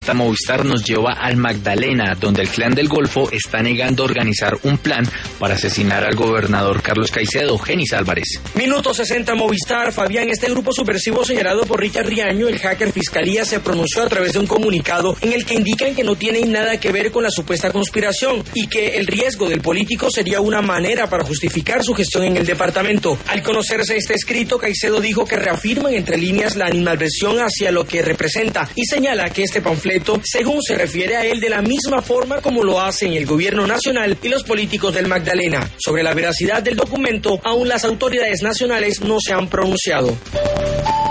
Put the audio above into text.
nota Movistar nos lleva al Magdalena, donde el Clan del Golfo está negando organizar un plan para asesinar al gobernador Carlos Caicedo. Genis Álvarez. Minuto 60 Movistar. Fabián, este grupo subversivo señalado por Richard Riaño, el hacker Fiscalía, se pronunció a través de un comunicado en el que indican que no tienen nada que ver con la supuesta conspiración y que el riesgo del político sería una manera para justificar su gestión en el departamento. Al conocerse este escrito, Caicedo dijo que reafirman entre líneas la animadversión hacia lo que representa y señala que este panfleto, según se refiere a él, de la misma forma como lo hacen el gobierno nacional y los políticos del Magdalena. Sobre la veracidad del documento, aún las autoridades nacionales no se han pronunciado.